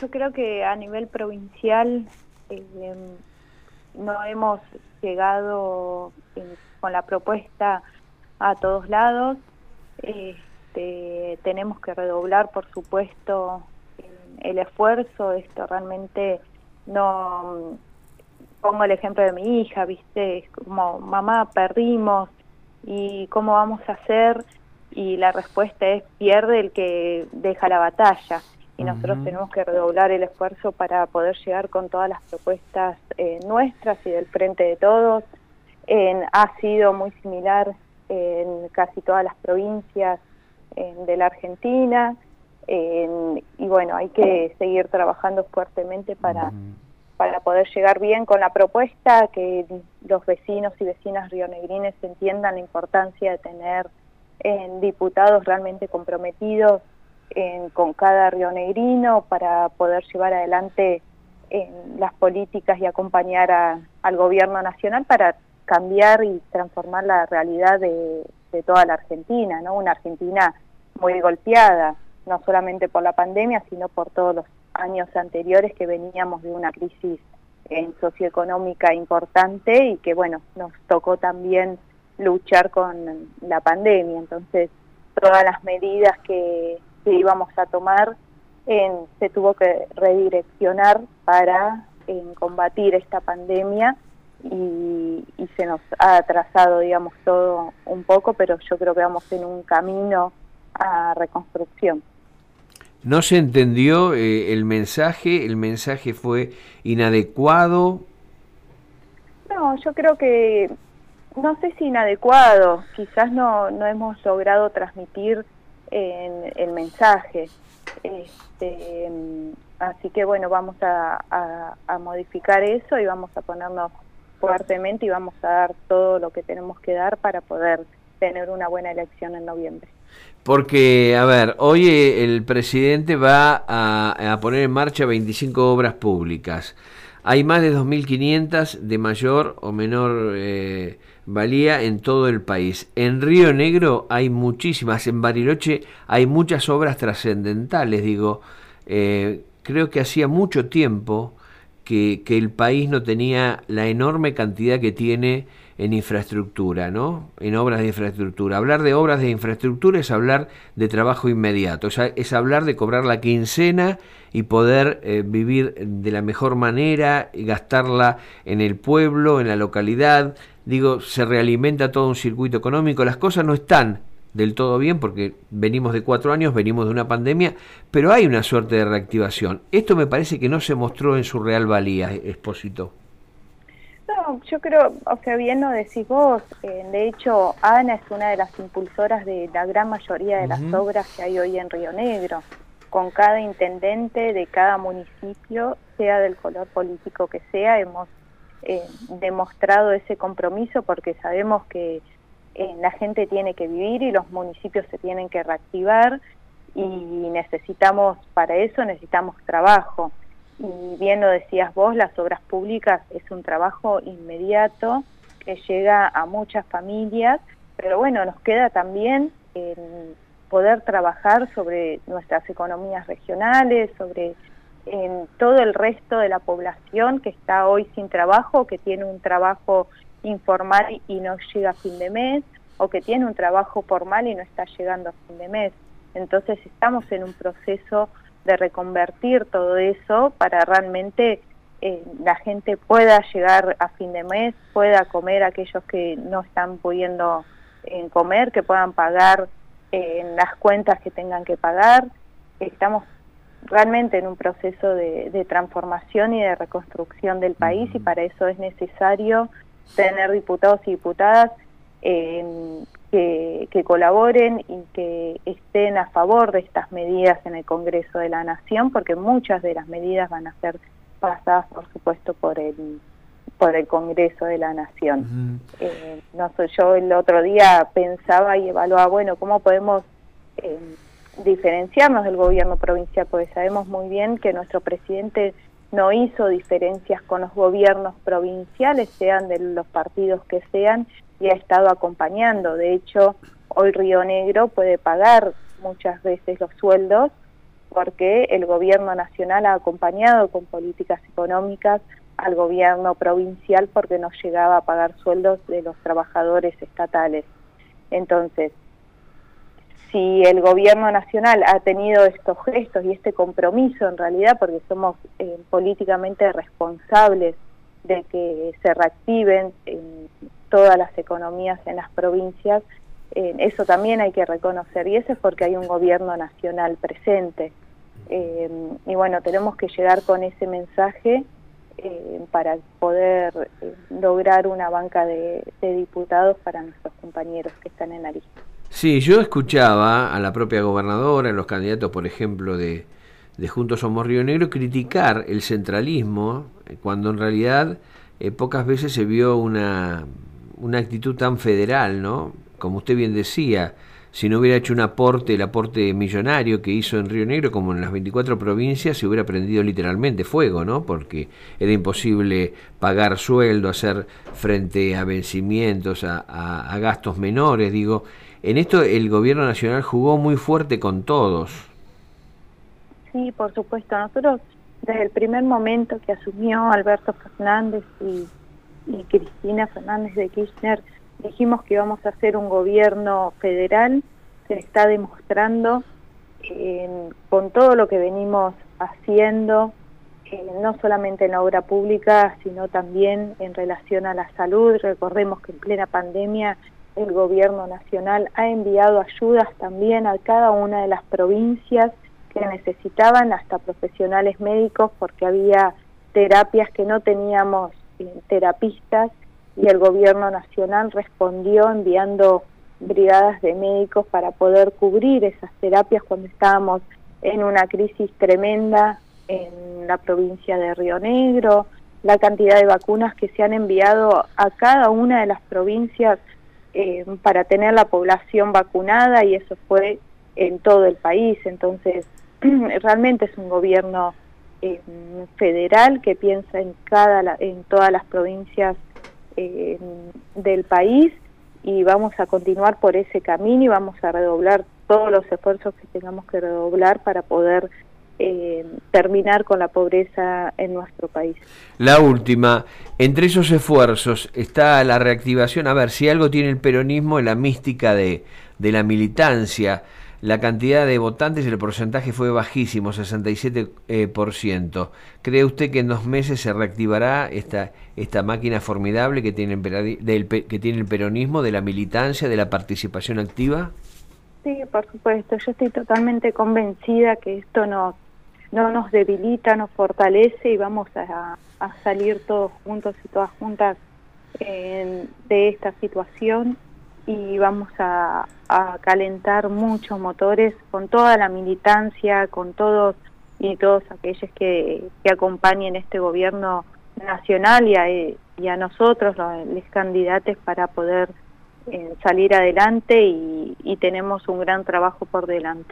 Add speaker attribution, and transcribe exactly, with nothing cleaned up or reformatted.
Speaker 1: yo creo que a nivel provincial eh, no hemos llegado eh, con la propuesta a todos lados. Este, tenemos que redoblar, por supuesto, el esfuerzo. Esto realmente no... Pongo el ejemplo de mi hija, ¿viste? Es como, mamá, perdimos, ¿y cómo vamos a hacer? Y la respuesta es, pierde el que deja la batalla. Y nosotros uh-huh. tenemos que redoblar el esfuerzo para poder llegar con todas las propuestas eh, nuestras y del frente de todos. En, ha sido muy similar en casi todas las provincias en, de la Argentina. En, y bueno, hay que seguir trabajando fuertemente para... Uh-huh. para poder llegar bien con la propuesta, que los vecinos y vecinas rionegrines entiendan la importancia de tener eh, diputados realmente comprometidos eh, con cada rionegrino para poder llevar adelante eh, las políticas y acompañar a, al gobierno nacional para cambiar y transformar la realidad de, de toda la Argentina, ¿no? Una Argentina muy golpeada, no solamente por la pandemia, sino por todos los años anteriores que veníamos de una crisis en socioeconómica importante y que, bueno, nos tocó también luchar con la pandemia. Entonces, todas las medidas que, que íbamos a tomar en, se tuvo que redireccionar para en, combatir esta pandemia y, y se nos ha atrasado, digamos, todo un poco, pero yo creo que vamos en un camino a reconstrucción.
Speaker 2: ¿No se entendió eh, el mensaje? ¿El mensaje fue inadecuado?
Speaker 1: No, yo creo que, no sé si inadecuado, quizás no, no hemos logrado transmitir eh, el mensaje. Este, así que bueno, vamos a, a, a modificar eso y vamos a ponernos fuertemente y vamos a dar todo lo que tenemos que dar para poder tener una buena elección en noviembre.
Speaker 2: Porque, a ver, hoy el presidente va a, a poner en marcha veinticinco obras públicas. Hay más de dos mil quinientas de mayor o menor eh, valía en todo el país. En Río Negro hay muchísimas, en Bariloche hay muchas obras trascendentales. Digo, eh, creo que hacía mucho tiempo que, que el país no tenía la enorme cantidad que tiene en infraestructura, ¿no? En obras de infraestructura. Hablar de obras de infraestructura es hablar de trabajo inmediato, o sea, es hablar de cobrar la quincena y poder eh, vivir de la mejor manera y gastarla en el pueblo, en la localidad. Digo, se realimenta todo un circuito económico. Las cosas no están del todo bien porque venimos de cuatro años, venimos de una pandemia, pero hay una suerte de reactivación. Esto me parece que no se mostró en su real valía, Espósito.
Speaker 1: No, yo creo, o sea, bien lo decís vos, eh, de hecho Ana es una de las impulsoras de la gran mayoría de las uh-huh. obras que hay hoy en Río Negro, con cada intendente de cada municipio, sea del color político que sea, hemos eh, demostrado ese compromiso porque sabemos que eh, la gente tiene que vivir y los municipios se tienen que reactivar y necesitamos, para eso necesitamos trabajo. Y bien lo decías vos, las obras públicas es un trabajo inmediato que llega a muchas familias, pero bueno, nos queda también eh, poder trabajar sobre nuestras economías regionales, sobre eh, todo el resto de la población que está hoy sin trabajo, que tiene un trabajo informal y no llega a fin de mes, o que tiene un trabajo formal y no está llegando a fin de mes. Entonces estamos en un proceso de reconvertir todo eso para realmente eh, la gente pueda llegar a fin de mes, pueda comer aquellos que no están pudiendo eh, comer, que puedan pagar eh, las cuentas que tengan que pagar. Estamos realmente en un proceso de, de transformación y de reconstrucción del país y para eso es necesario tener diputados y diputadas eh, que, que colaboren y que estén a favor de estas medidas en el Congreso de la Nación, porque muchas de las medidas van a ser pasadas, por supuesto, por el por el Congreso de la Nación. Uh-huh. eh, no sé, yo el otro día pensaba y evaluaba, bueno, ¿cómo podemos eh, diferenciarnos del gobierno provincial? Porque sabemos muy bien que nuestro presidente no hizo diferencias con los gobiernos provinciales, sean de los partidos que sean, y ha estado acompañando. De hecho, hoy Río Negro puede pagar muchas veces los sueldos porque el gobierno nacional ha acompañado con políticas económicas al gobierno provincial porque no llegaba a pagar sueldos de los trabajadores estatales. Entonces, si el gobierno nacional ha tenido estos gestos y este compromiso en realidad, porque somos eh, políticamente responsables de que se reactiven eh, todas las economías en las provincias, eh, eso también hay que reconocer, y eso es porque hay un gobierno nacional presente. Eh, y bueno, tenemos que llegar con ese mensaje eh, para poder eh, lograr una banca de, de diputados para nuestros compañeros que están en la lista.
Speaker 2: Sí, yo escuchaba a la propia gobernadora, a los candidatos, por ejemplo, de, de Juntos Somos Río Negro, criticar el centralismo, cuando en realidad eh, pocas veces se vio una, una actitud tan federal, ¿no? Como usted bien decía, si no hubiera hecho un aporte, el aporte millonario que hizo en Río Negro, como en las veinticuatro provincias, se hubiera prendido literalmente fuego, ¿no? Porque era imposible pagar sueldo, hacer frente a vencimientos, a, a, a gastos menores, digo. En esto el gobierno nacional jugó muy fuerte con todos.
Speaker 1: Sí, por supuesto. Nosotros desde el primer momento que asumió Alberto Fernández y, y Cristina Fernández de Kirchner, dijimos que íbamos a hacer un gobierno federal. Se está demostrando eh, con todo lo que venimos haciendo, eh, no solamente en la obra pública, sino también en relación a la salud. Recordemos que en plena pandemia el gobierno nacional ha enviado ayudas también a cada una de las provincias que necesitaban, hasta profesionales médicos, porque había terapias que no teníamos eh, terapistas, y el gobierno nacional respondió enviando brigadas de médicos para poder cubrir esas terapias cuando estábamos en una crisis tremenda en la provincia de Río Negro, la cantidad de vacunas que se han enviado a cada una de las provincias Eh, para tener la población vacunada, y eso fue en todo el país. Entonces realmente es un gobierno eh, federal que piensa en cada en todas las provincias eh, del país, y vamos a continuar por ese camino y vamos a redoblar todos los esfuerzos que tengamos que redoblar para poder Eh, terminar con la pobreza en nuestro país.
Speaker 2: La última, entre esos esfuerzos está la reactivación. A ver, si algo tiene el peronismo es la mística de, de la militancia. La cantidad de votantes, el porcentaje fue bajísimo, sesenta y siete por ciento. ¿Cree usted que en dos meses se reactivará esta, esta máquina formidable que tiene, el, del, que tiene el peronismo, de la militancia, de la participación activa?
Speaker 1: Sí, por supuesto. Yo estoy totalmente convencida que esto nos no nos debilita, nos fortalece, y vamos a, a salir todos juntos y todas juntas eh, de esta situación, y vamos a, a calentar muchos motores con toda la militancia, con todos y todos aquellos que, que acompañen este gobierno nacional, y a, y a nosotros, los, los candidatos, para poder eh, salir adelante, y, y tenemos un gran trabajo por delante.